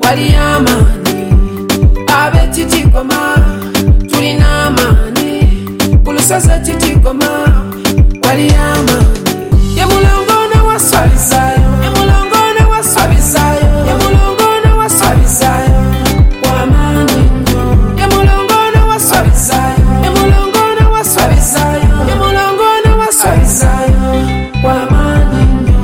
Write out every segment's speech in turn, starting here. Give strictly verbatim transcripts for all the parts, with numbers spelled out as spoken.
wali amani. Abe Titigoma tulina amani. Kulusozi Titigoma wali amani. Ye mulongona waswabizayo, ye mulongona waswabizayo, ye mulongona waswabizayo wamani nnyo. Ye mulongona waswabizayo, ye mulongona waswabizayo, ye mulongona waswabizayo wamani nnyo.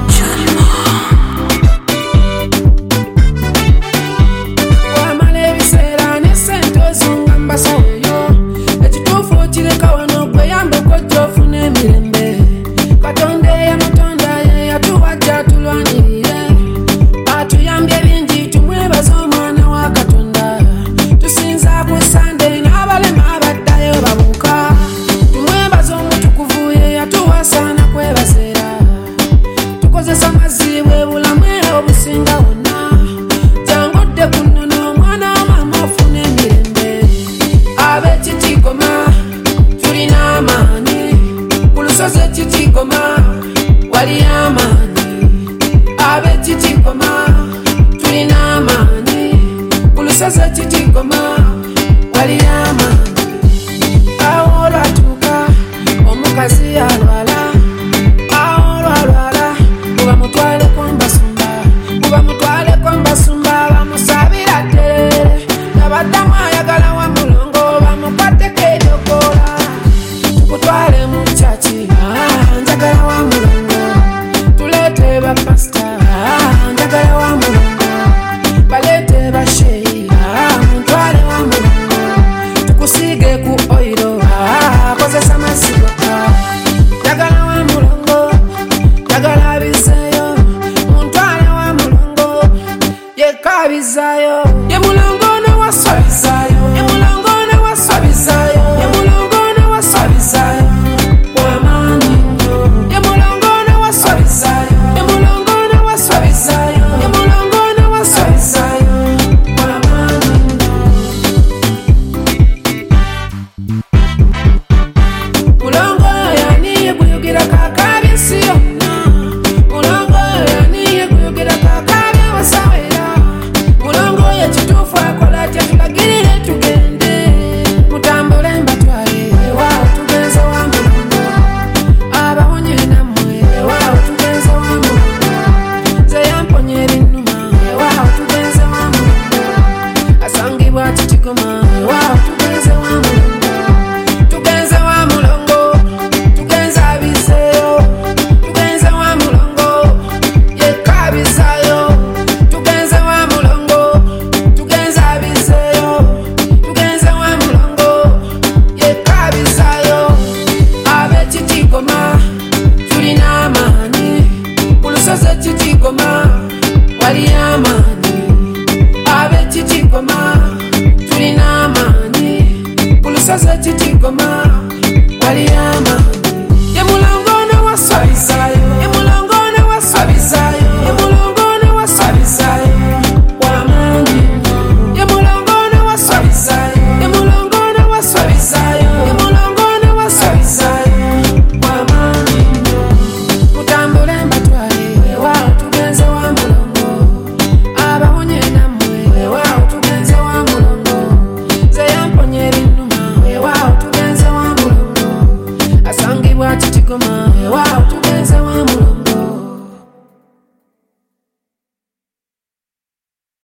Wamala ebiseera ne ssente ozungamba sayo, ekituufu okireka wano kweyambe kojja ofuna emirembe. Katonda eyamutonda ye yatuwajja tulwanirire, atuyambye bingi tumwebaza omwana wa Katonda. Tusinza ku Sunday n'abalema abaddayo babuuka, tumwebaza omutukuvu ye yatuwasa nakwebazeera. Tukozesa mazzi bwe bulamu era obusinga wonna, jangudde ku nnono omwana wa maama ofuna emirembe. Abe Titigoma tulina amaanyi, ku lusozi Titigoma wali amani. Abe Titigoma tulina amani, ku lusozi Titigoma wali amani. Awo olwatuuka omukazi alwala, awo olwalwala kuba mutwaleko mbasumba, kuba mutwaleko mbasumba bamusabira tterere. Nabaddamu ayagala wa mulongo bamukwateko eddogoola, tukutwale mu kyaki, ah, njagala wa mulongo. Tuleete bapasita, ah, njagala wa mulongo. Baleete basheyi, ah, muntwale wa mulongo. Tukusiige ku oyiro, ah, kozesa mazzi gokka. Njagala wa mulongo, njagala abizeeyo, muntwale wa mulongo. Yekka abizzaayo, ye mulongoona waswabizzaayo, ye mulongoona waswabizzaayo, ye mulongoona waswabizzaayo wamaanyi nnyo. Ye mulongoona waswabizzaayo, ye mulongoona waswabizzaayo, ye mulongoona waswabizzaayo wamaanyi nnyo. Mulongo yani ye guyugira kakabye ensi yonna, mulongo yani ye guyugira kakabye wasawera. Mulongo ye kituufu akola atya tulagirire tugende, mutambule mbatwale ewaawo tugenze wa mulongo. Abawonye nammwe ewaawo tugenze wa mulongo. Nze yamponya ebinnuma ewaawo tugenze wa mulongo. Asangibwa Titigoma ewaawo tugenze wa mulongo. Tugenze wa mulongo, tugenze abizeeyo, tugenze wa mulongo. Yekka abizzaayo, tugenze wa mulongo, tugenze abizeeyo, tugenze wa mulongo. Yekka abizzaayo. Abe Titigoma tulina amaanyi, ku lusozi Titigoma wali amani. Abe Titigoma tulina amaanyi, ku lusozi Titigoma